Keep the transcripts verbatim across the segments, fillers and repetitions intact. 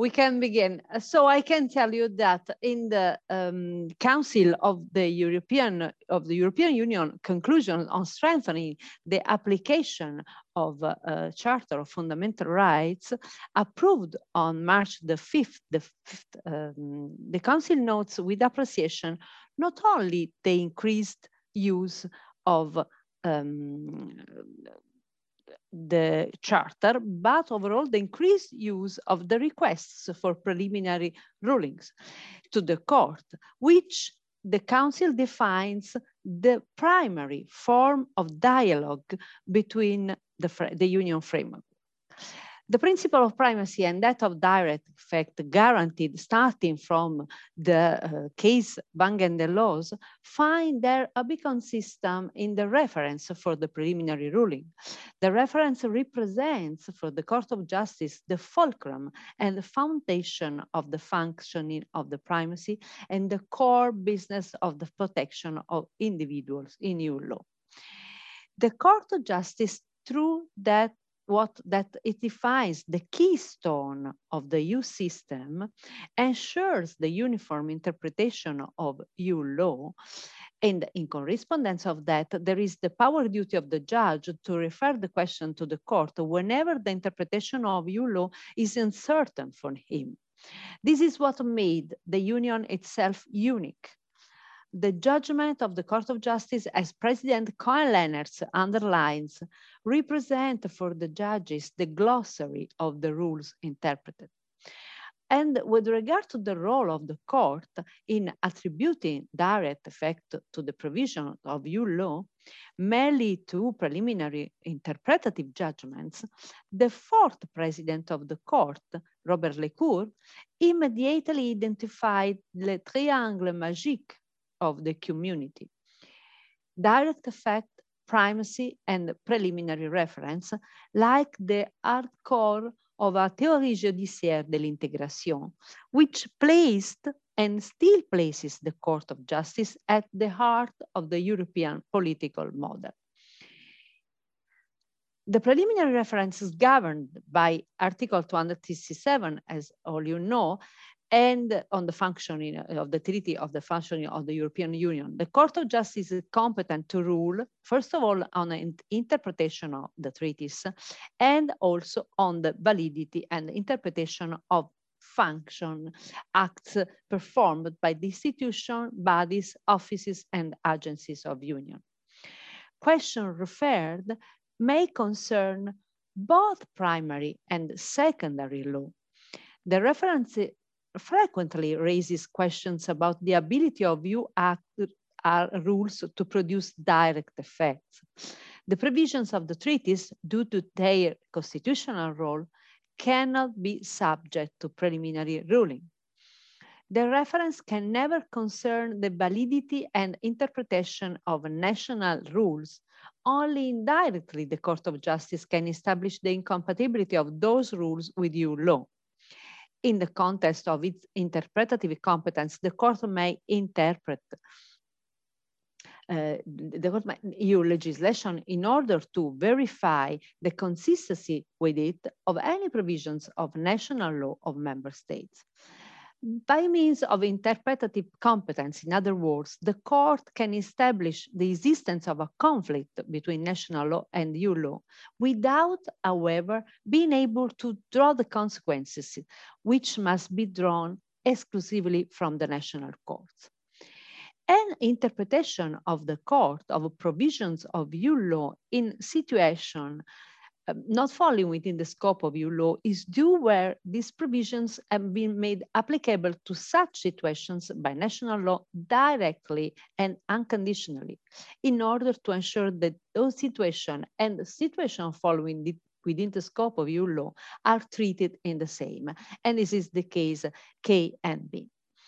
we can begin. So I can tell you that in the um, Council of the European of the European Union conclusion on strengthening the application of a uh, Charter of Fundamental Rights, approved on March the fifth, the, fifth um, the Council notes with appreciation not only the increased use of um, the Charter, but overall the increased use of the requests for preliminary rulings to the court, which the Council defines the primary form of dialogue between the, the Union framework. The principle of primacy and that of direct effect guaranteed starting from the uh, case Bang and Deleuze find their a beacon system in the reference for the preliminary ruling. The reference represents for the Court of Justice the fulcrum and the foundation of the functioning of the primacy and the core business of the protection of individuals in E U law. The Court of Justice, through that what that it defines the keystone of the E U system, ensures the uniform interpretation of E U law, and in correspondence of that, there is the power duty of the judge to refer the question to the court whenever the interpretation of E U law is uncertain for him. This is what made the Union itself unique. The judgment of the Court of Justice, as President Cohen-Leonard underlines, represent for the judges the glossary of the rules interpreted. And with regard to the role of the court in attributing direct effect to the provision of E U law, merely to preliminary interpretative judgments, the fourth president of the court, Robert Lecour, immediately identified le triangle magique of the community: direct effect, primacy, and preliminary reference, like the hardcore of a théorie judiciaire de l'intégration, which placed and still places the Court of Justice at the heart of the European political model. The preliminary reference is governed by Article two hundred sixty-seven, as all you know, and on the functioning of the Treaty of the Functioning of the European Union. The Court of Justice is competent to rule, first of all, on an interpretation of the treaties, and also on the validity and interpretation of function acts performed by the institution, bodies, offices, and agencies of Union. Questions referred may concern both primary and secondary law. The reference frequently raises questions about the ability of E U act, uh, rules to produce direct effects. The provisions of the treaties, due to their constitutional role, cannot be subject to preliminary ruling. The reference can never concern the validity and interpretation of national rules. Only indirectly the Court of Justice can establish the incompatibility of those rules with E U law. In the context of its interpretative competence, the court may interpret uh, the court may, E U legislation in order to verify the consistency with it of any provisions of national law of member states. By means of interpretative competence, in other words, the court can establish the existence of a conflict between national law and E U law without, however, being able to draw the consequences, which must be drawn exclusively from the national courts. An interpretation of the court of provisions of E U law in situation Um, not falling within the scope of E U law is due where these provisions have been made applicable to such situations by national law directly and unconditionally, in order to ensure that those situations and the situation following the, within the scope of E U law are treated in the same. And this is the case K and B.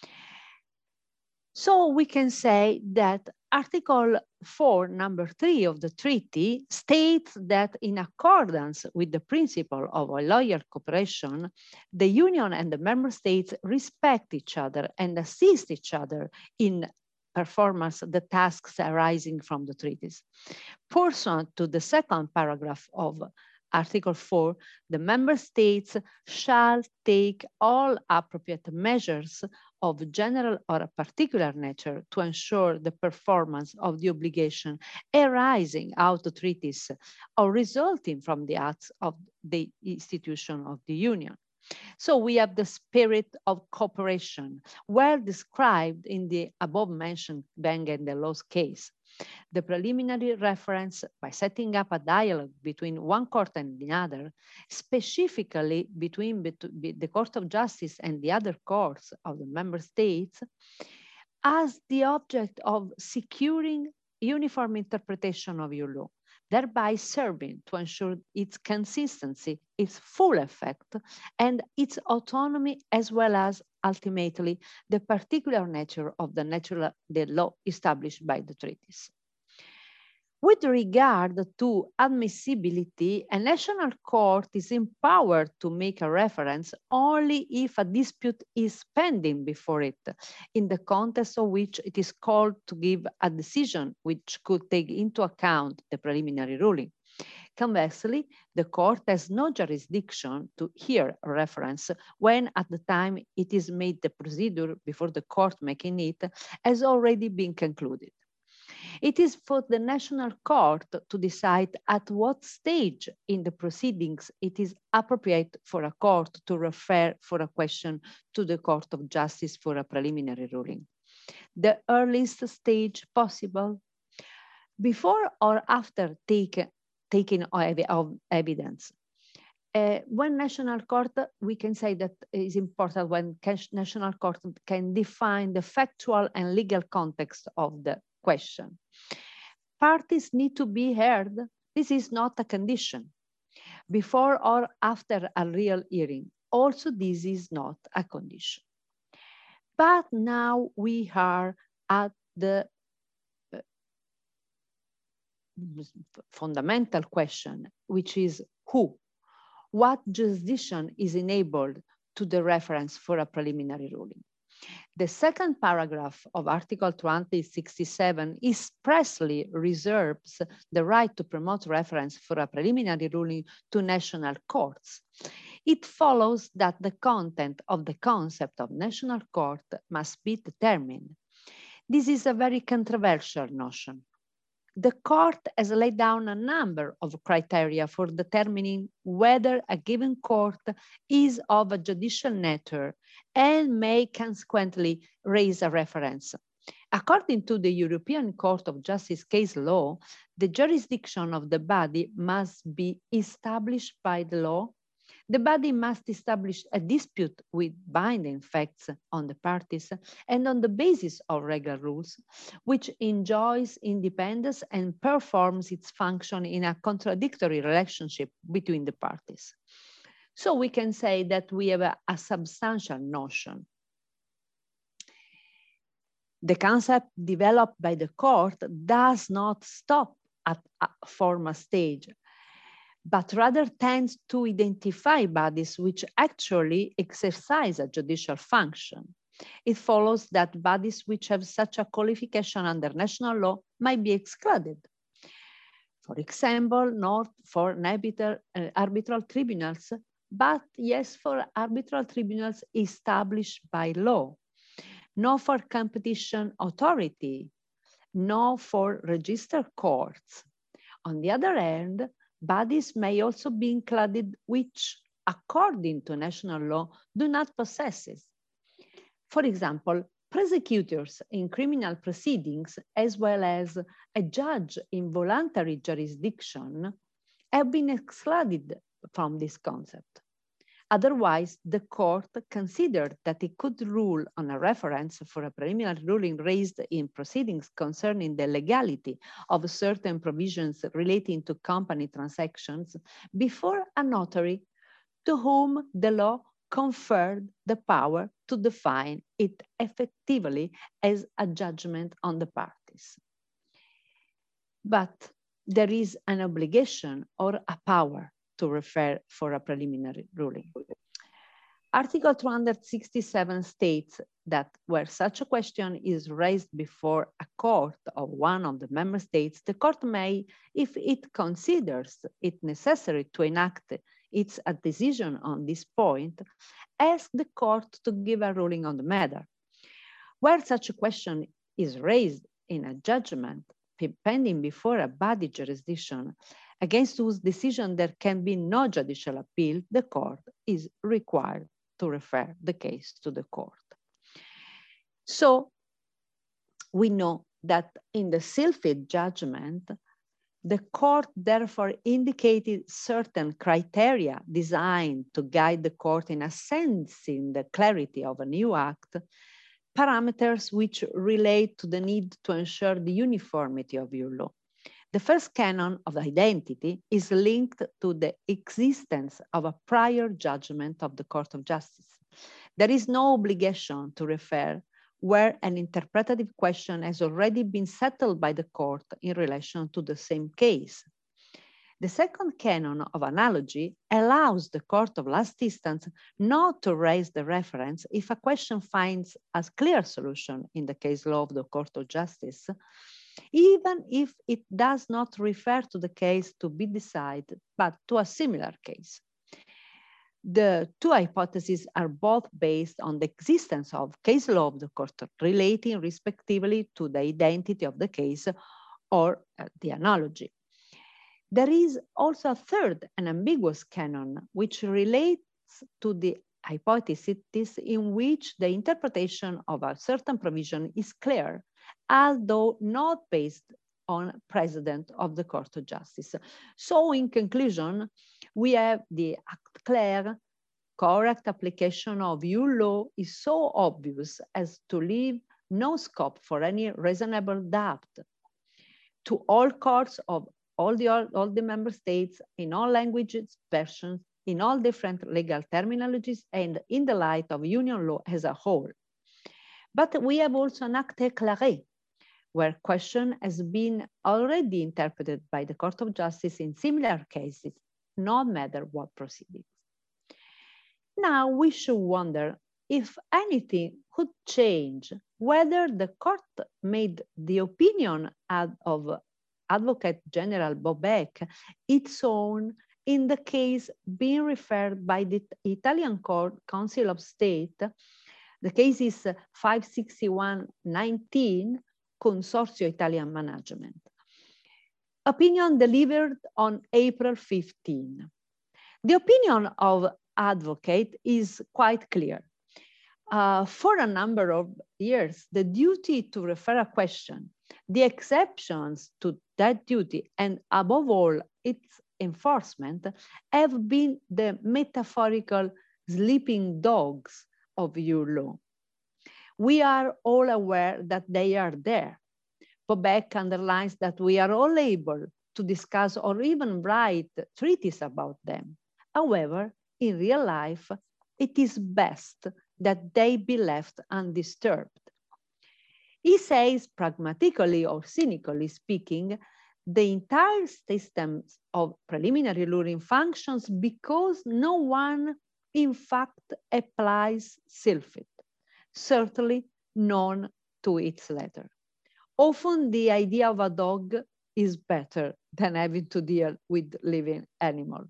So we can say that Article four, number three of the treaty states that in accordance with the principle of a loyal cooperation, the Union and the member states respect each other and assist each other in performance of the tasks arising from the treaties. Pursuant to the second paragraph of Article four, the member states shall take all appropriate measures of general or a particular nature to ensure the performance of the obligation arising out of treaties or resulting from the acts of the institution of the Union. So we have the spirit of cooperation, well described in the above mentioned Bang and Delors case. The preliminary reference by setting up a dialogue between one court and the other, specifically between the Court of Justice and the other courts of the member states, as the object of securing uniform interpretation of your law, thereby serving to ensure its consistency, its full effect, and its autonomy, as well as ultimately the particular nature of the natural the law established by the treaties. With regard to admissibility, a national court is empowered to make a reference only if a dispute is pending before it, in the context of which it is called to give a decision which could take into account the preliminary ruling. Conversely, the court has no jurisdiction to hear a reference when at the time it is made the procedure before the court making it has already been concluded. It is for the national court to decide at what stage in the proceedings it is appropriate for a court to refer for a question to the Court of Justice for a preliminary ruling. The earliest stage possible, before or after take, taking of evidence. Uh, when national court, we can say that it is important when national court can define the factual and legal context of the question. Parties need to be heard. This is not a condition. Before or after a real hearing, also this is not a condition. But now we are at the uh, fundamental question, which is who? What jurisdiction is enabled to the reference for a preliminary ruling? The second paragraph of Article two hundred sixty-seven expressly reserves the right to promote reference for a preliminary ruling to national courts. It follows that the content of the concept of national court must be determined. This is a very controversial notion. The court has laid down a number of criteria for determining whether a given court is of a judicial nature and may consequently raise a reference. According to the European Court of Justice case law, the jurisdiction of the body must be established by the law. The body must establish a dispute with binding facts on the parties and on the basis of regular rules, which enjoys independence and performs its function in a contradictory relationship between the parties. So we can say that we have a, a substantial notion. The concept developed by the court does not stop at a formal stage, but rather tends to identify bodies which actually exercise a judicial function. It follows that bodies which have such a qualification under national law might be excluded. For example, not for arbitral, uh, arbitral tribunals, but yes, for arbitral tribunals established by law, not for competition authority, not for registered courts. On the other hand, bodies may also be included which, according to national law, do not possess it. For example, prosecutors in criminal proceedings, as well as a judge in voluntary jurisdiction, have been excluded from this concept. Otherwise, the court considered that it could rule on a reference for a preliminary ruling raised in proceedings concerning the legality of certain provisions relating to company transactions before a notary to whom the law conferred the power to define it effectively as a judgment on the parties. But there is an obligation or a power to refer for a preliminary ruling. Article two hundred sixty-seven states that where such a question is raised before a court of one of the member states, the court may, if it considers it necessary to enact its a decision on this point, ask the court to give a ruling on the matter. Where such a question is raised in a judgment pending before a body jurisdiction against whose decision there can be no judicial appeal, the court is required to refer the case to the court. So we know that in the Silphid judgment, the court therefore indicated certain criteria designed to guide the court in assessing the clarity of a new act, parameters which relate to the need to ensure the uniformity of your law. The first canon of identity is linked to the existence of a prior judgment of the Court of Justice. There is no obligation to refer where an interpretative question has already been settled by the court in relation to the same case. The second canon of analogy allows the court of last instance not to raise the reference if a question finds a clear solution in the case law of the Court of Justice, even if it does not refer to the case to be decided, but to a similar case. The two hypotheses are both based on the existence of case law of the court relating respectively to the identity of the case or uh, the analogy. There is also a third and ambiguous canon which relates to the hypothesis in which the interpretation of a certain provision is clear, although not based on precedent of the Court of Justice. So in conclusion, we have the clear, correct application of E U law is so obvious as to leave no scope for any reasonable doubt. To all courts of all the, all the member states, in all languages, versions, in all different legal terminologies, and in the light of union law as a whole. But we have also an acte éclairé, where question has been already interpreted by the Court of Justice in similar cases, no matter what proceedings. Now we should wonder if anything could change, whether the court made the opinion of Advocate General Bobek its own in the case being referred by the Italian Court Council of State. The case is five sixty-one nineteen, Consorzio Italian Management. Opinion delivered on April fifteenth. The opinion of advocate is quite clear. Uh, for a number of years, the duty to refer a question, the exceptions to that duty, and above all, its enforcement have been the metaphorical sleeping dogs of your law. We are all aware that they are there. Bobek underlines that we are all able to discuss or even write treatises about them. However, in real life, it is best that they be left undisturbed. He says, pragmatically or cynically speaking, the entire system of preliminary ruling functions because no one, in fact, applies Silphid, certainly none to its letter. Often the idea of a dog is better than having to deal with living animals.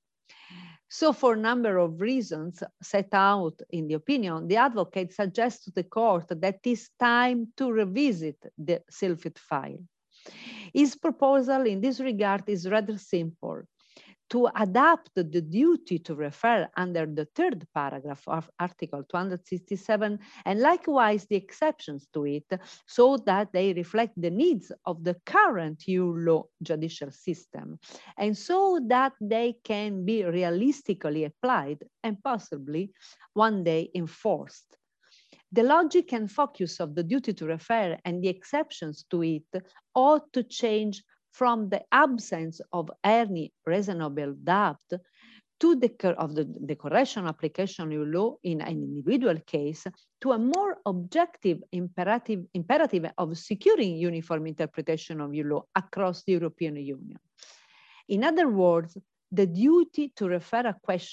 So for a number of reasons set out in the opinion, the advocate suggests to the court that it's time to revisit the Silphid file. His proposal in this regard is rather simple: to adapt the duty to refer under the third paragraph of Article two hundred sixty-seven, and likewise the exceptions to it, so that they reflect the needs of the current E U law judicial system, and so that they can be realistically applied and possibly one day enforced. The logic and focus of the duty to refer and the exceptions to it ought to change from the absence of any reasonable doubt to the of the, the correction application of law in an individual case to a more objective imperative, imperative of securing uniform interpretation of law across the European Union. In other words, the duty to refer a question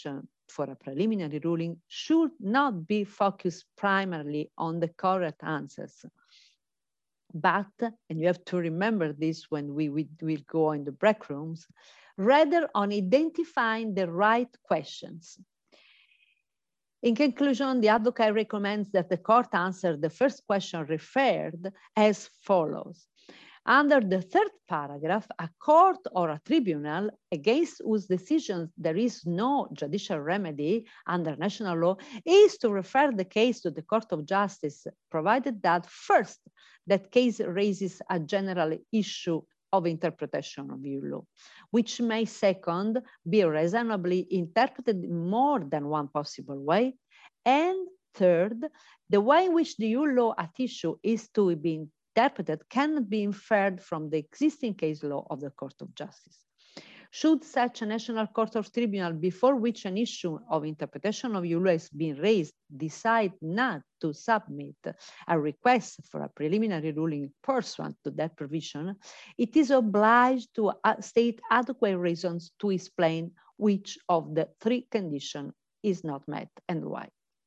for a preliminary ruling should not be focused primarily on the correct answers, but, and you have to remember this when we will go in the break rooms, rather on identifying the right questions. In conclusion, the advocate recommends that the court answer the first question referred as follows. Under the third paragraph, a court or a tribunal against whose decisions there is no judicial remedy under national law is to refer the case to the Court of Justice, provided that first, that case raises a general issue of interpretation of E U law, which may second be reasonably interpreted in more than one possible way, and third, the way in which the E U law at issue is to be interpreted cannot be inferred from the existing case law of the Court of Justice. Should such a national court or tribunal before which an issue of interpretation of E U law has been raised decide not to submit a request for a preliminary ruling pursuant to that provision, it is obliged to state adequate reasons to explain which of the three conditions is not met and why.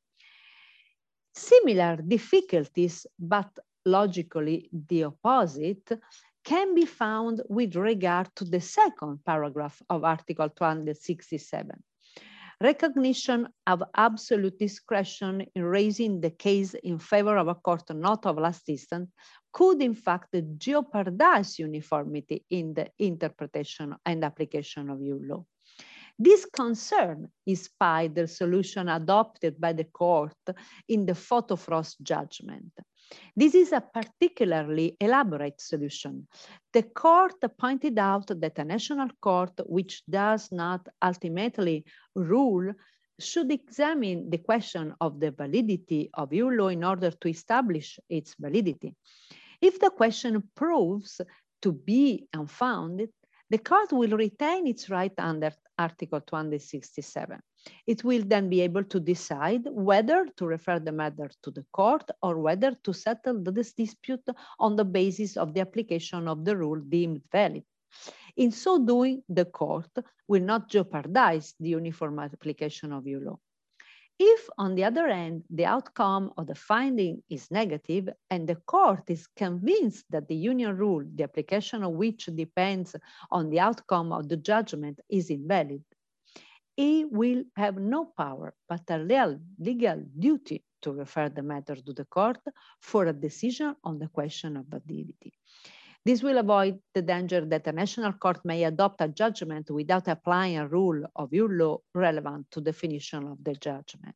Similar difficulties, but logically the opposite, can be found with regard to the second paragraph of Article two hundred sixty-seven. Recognition of absolute discretion in raising the case in favor of a court not of last instance could in fact jeopardize uniformity in the interpretation and application of E U law. This concern inspired the solution adopted by the court in the Photo Frost judgment. This is a particularly elaborate solution. The court pointed out that a national court which does not ultimately rule should examine the question of the validity of E U law in order to establish its validity. If the question proves to be unfounded, the court will retain its right under Article two hundred sixty-seven. It will then be able to decide whether to refer the matter to the court or whether to settle this dispute on the basis of the application of the rule deemed valid. In so doing, the court will not jeopardize the uniform application of E U law. If, on the other hand, the outcome of the finding is negative and the court is convinced that the union rule, the application of which depends on the outcome of the judgment, is invalid, it will have no power but a real legal duty to refer the matter to the court for a decision on the question of validity. This will avoid the danger that a national court may adopt a judgment without applying a rule of E U law relevant to the definition of the judgment.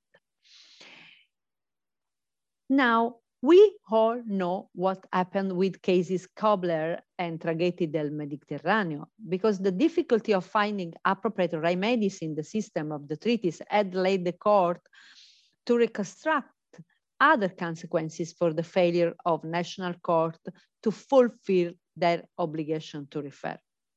Now, we all know what happened with cases Kobler and Traghetti del Mediterraneo, because the difficulty of finding appropriate remedies in the system of the treaties had led the court to reconstruct other consequences for the failure of national court to fulfill their obligation to refer.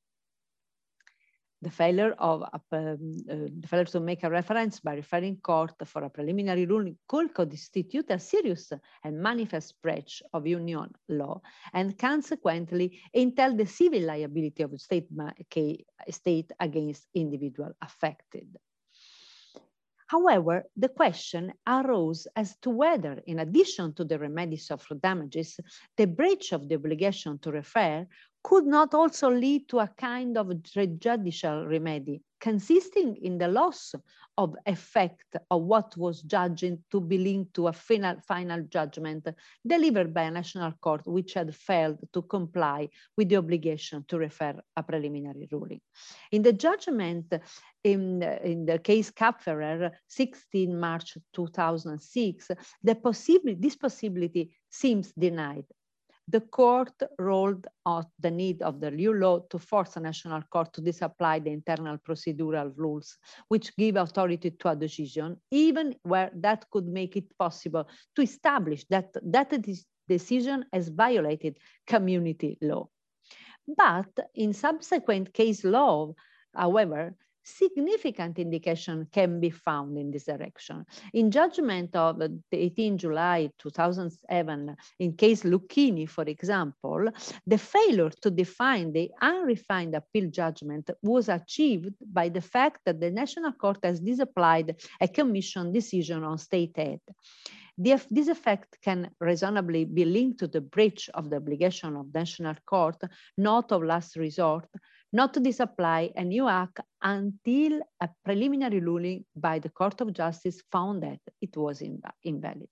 The failure of um, uh, the failure to make a reference by referring court for a preliminary ruling could constitute a serious and manifest breach of union law, and consequently entail the civil liability of the state, state against individual affected. However, the question arose as to whether, in addition to the remedies of damages, the breach of the obligation to refer could not also lead to a kind of judicial remedy, consisting in the loss of effect of what was judged to be linked to a final, final judgment delivered by a national court which had failed to comply with the obligation to refer a preliminary ruling. In the judgment in, in the case Kapferer, sixteen March two thousand six, the possibility, this possibility seems denied. The court ruled out the need of the E U law to force a national court to disapply the internal procedural rules, which give authority to a decision, even where that could make it possible to establish that that decision has violated community law. But in subsequent case law, however, significant indication can be found in this direction. In judgment of the eighteenth of July two thousand seven, in case Lucchini, for example, the failure to define the unrefined appeal judgment was achieved by the fact that the National Court has disapplied a commission decision on state aid. The, this effect can reasonably be linked to the breach of the obligation of National Court, not of last resort, not to disapply a new act until a preliminary ruling by the Court of Justice found that it was inv invalid.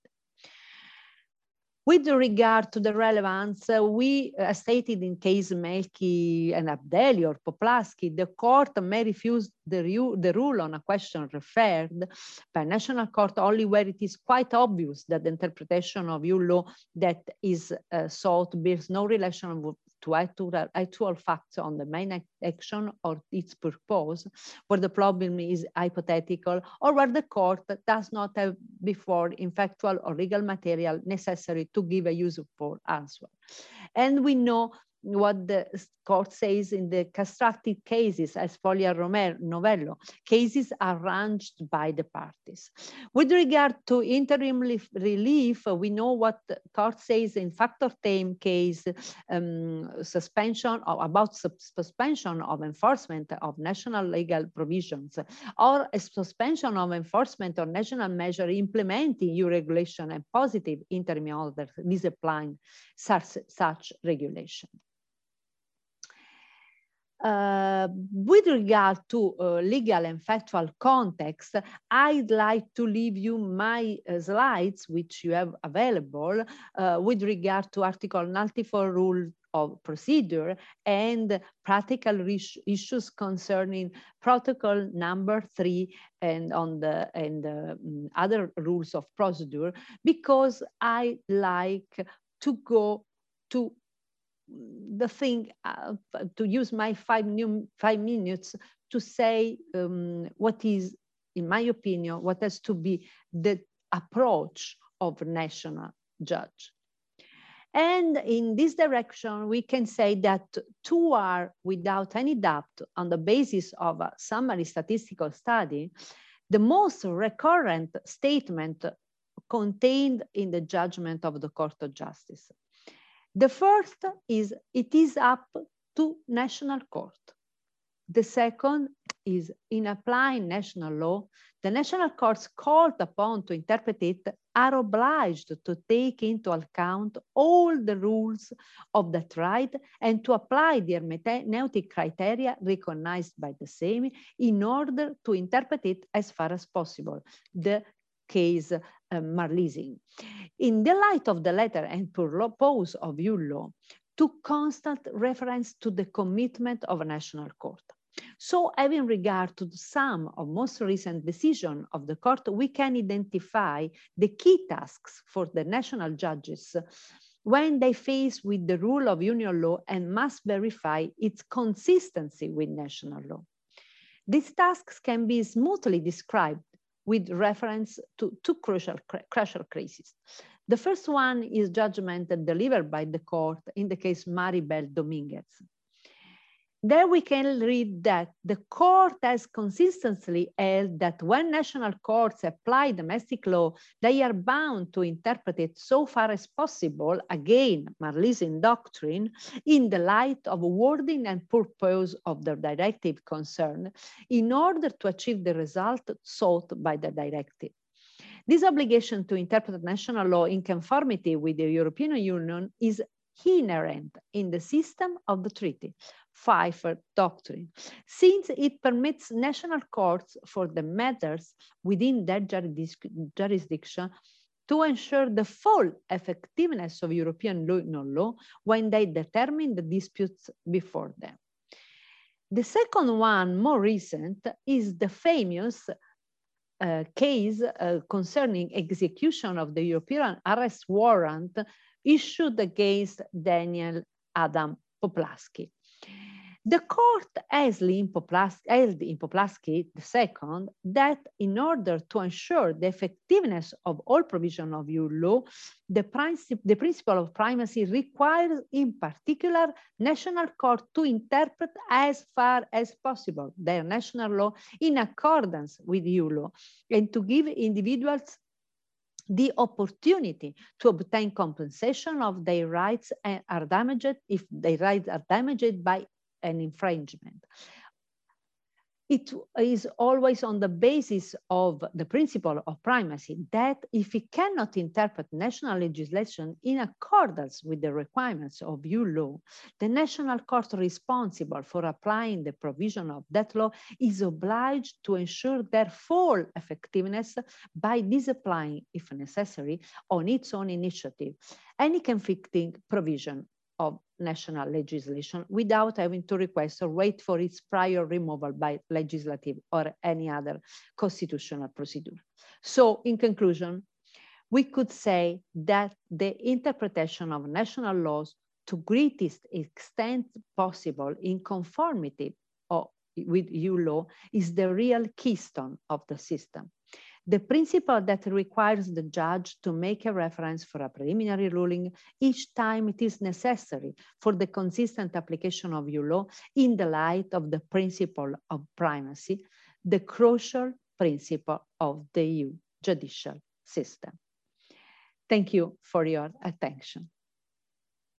With regard to the relevance, uh, we uh, stated in case Melchi and Abdelli or Poplaski, the court may refuse the, the rule on a question referred by national court only where it is quite obvious that the interpretation of E U law that is uh, sought bears no relation to actual, actual facts on the main action or its purpose, where the problem is hypothetical, or where the court does not have before in factual or legal material necessary to give a useful answer. And we know what the court says in the constructed cases, as Foglia Romero Novello, cases arranged by the parties. With regard to interim relief, we know what the court says in factor time case, um, suspension or about suspension of enforcement of national legal provisions, or a suspension of enforcement or national measure implementing E U regulation and positive interim orders disapplying such, such regulation. Uh, with regard to uh, legal and factual context, I'd like to leave you my uh, slides, which you have available, uh, with regard to Article ninety-four rule of procedure and practical issues concerning protocol number three and on the and uh, other rules of procedure, because I like to go to the thing, uh, to use my five, new, five minutes to say um, what is, in my opinion, what has to be the approach of a national judge. And in this direction, we can say that two are, without any doubt, on the basis of a summary statistical study, the most recurrent statement contained in the judgment of the Court of Justice. The first is, it is up to national court. The second is, in applying national law, the national courts called upon to interpret it are obliged to take into account all the rules of that right and to apply the hermeneutic criteria recognized by the same in order to interpret it as far as possible. The case uh, Marlising. In the light of the letter and purpose of E U law, to constant reference to the commitment of a national court. So having regard to some of most recent decision of the court, we can identify the key tasks for the national judges when they face with the rule of union law and must verify its consistency with national law. These tasks can be smoothly described with reference to two crucial, crucial cases. The first one is judgment delivered by the court in the case Maribel Dominguez. There we can read that the court has consistently held that when national courts apply domestic law, they are bound to interpret it so far as possible, again, Marlising doctrine, in the light of wording and purpose of the directive concerned, in order to achieve the result sought by the directive. This obligation to interpret national law in conformity with the European Union is inherent in the system of the treaty, Pfeiffer Doctrine, since it permits national courts for the matters within their jurisdiction to ensure the full effectiveness of European law when they determine the disputes before them. The second one, more recent, is the famous uh, case uh, concerning execution of the European arrest warrant issued against Daniel Adam Poplaski. The court held in Poplavsky the second that in order to ensure the effectiveness of all provision of E U law, the, princip the principle of primacy requires in particular national court to interpret as far as possible their national law in accordance with E U law and to give individuals the opportunity to obtain compensation of their rights and are damaged if their rights are damaged by an infringement. It is always on the basis of the principle of primacy that if it cannot interpret national legislation in accordance with the requirements of E U law, the national court responsible for applying the provision of that law is obliged to ensure their full effectiveness by disapplying, if necessary, on its own initiative, any conflicting provision of national legislation without having to request or wait for its prior removal by legislative or any other constitutional procedure. So in conclusion, we could say that the interpretation of national laws to greatest extent possible in conformity of, with E U law is the real keystone of the system. The principle that requires the judge to make a reference for a preliminary ruling each time it is necessary for the consistent application of E U law in the light of the principle of primacy, the crucial principle of the E U judicial system. Thank you for your attention.